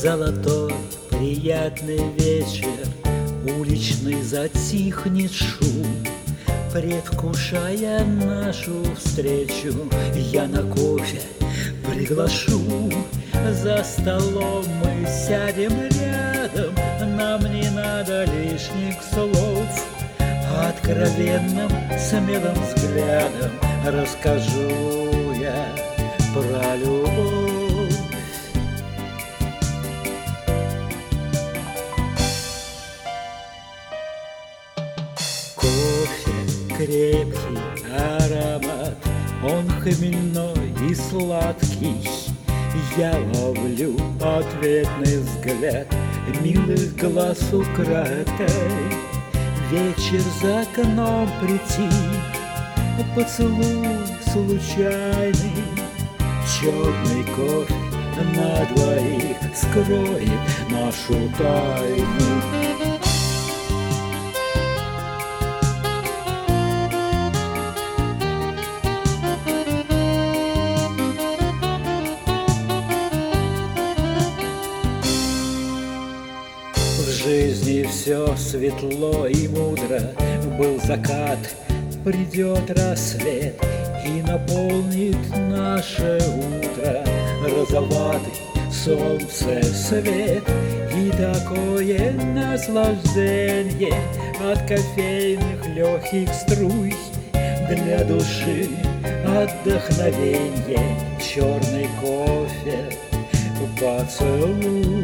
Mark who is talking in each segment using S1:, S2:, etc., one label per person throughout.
S1: Золотой приятный вечер, уличный затихнет шум. Предвкушая нашу встречу, я на кофе приглашу. За столом мы сядем рядом, нам не надо лишних слов. Откровенным, смелым взглядом расскажу я про любовь. Кофе, крепкий аромат, он хмельной и сладкий. Я ловлю ответный взгляд милых глаз украдкой. Вечер за окном прийти, поцелуй случайный. Черный кофе на двоих скроет нашу тайну. В жизни все светло и мудро, был закат, придет рассвет и наполнит наше утро розоватый солнце свет. И такое наслаждение от кофейных легких струй, для души отдохновение, черный кофе, поцелуй.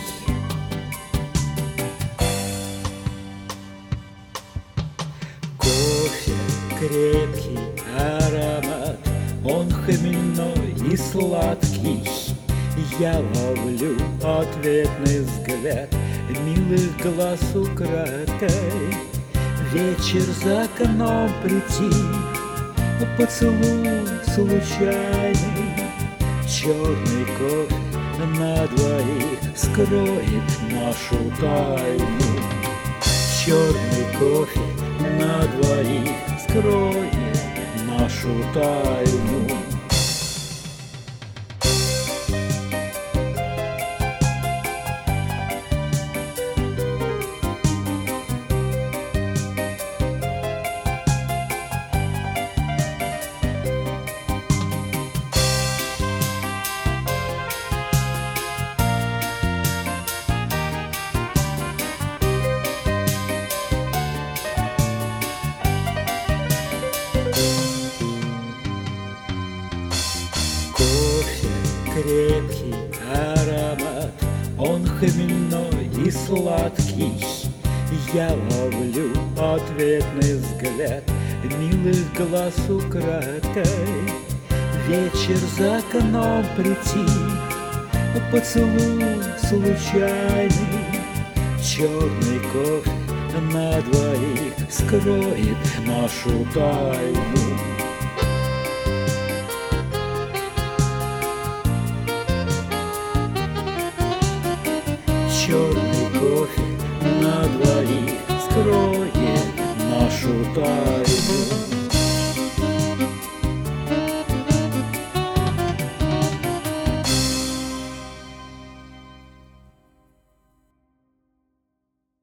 S1: Крепкий аромат, он хмельной и сладкий. Я ловлю ответный взгляд милых глаз украдкой. Вечер за окном прийти, поцелуй случайный. Черный кофе на двоих скроет нашу тайну. Черный кофе на двоих скроет нашу тайну. Крепкий аромат, он хмельной и сладкий. Я ловлю ответный взгляд милых глаз украдкой. Вечер за окном прийти, поцелуй случайный. Черный кофе на двоих скроет нашу тайну. Черный кофе на двоих скроет нашу тайну.